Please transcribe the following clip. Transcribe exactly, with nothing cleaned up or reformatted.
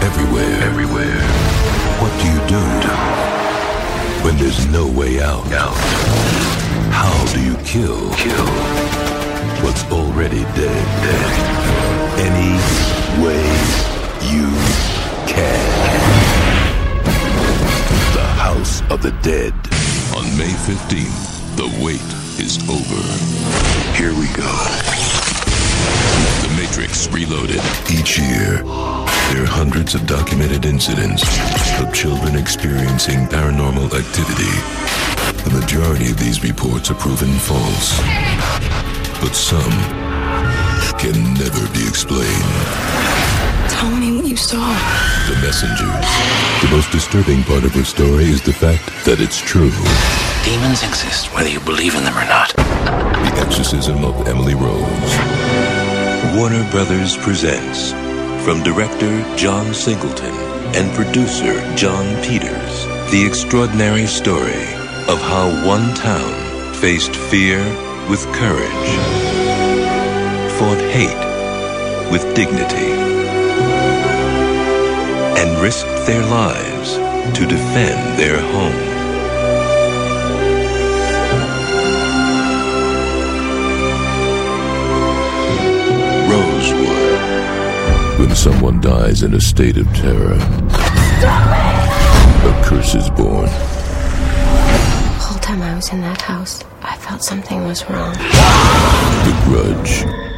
everywhere. Everywhere. What do you do when there's no way out? Out. How do you kill? Kill. What's already dead? Dead. Any way you can. The House of the Dead. On May fifteenth, the wait is over. Here we go. The Matrix Reloaded. Each year, there are hundreds of documented incidents of children experiencing paranormal activity. The majority of these reports are proven false, but some can never be explained. Tell me what you saw. The Messengers. The most disturbing part of her story is the fact that it's true. Demons exist, whether you believe in them or not. The Exorcism of Emily Rose. Warner Brothers presents, from director John Singleton and producer John Peters, the extraordinary story of how one town faced fear with courage, fought hate with dignity, and risked their lives to defend their home. Rosewood. When someone dies in a state of terror, a curse is born. The whole time I was in that house, I felt something was wrong. The Grudge.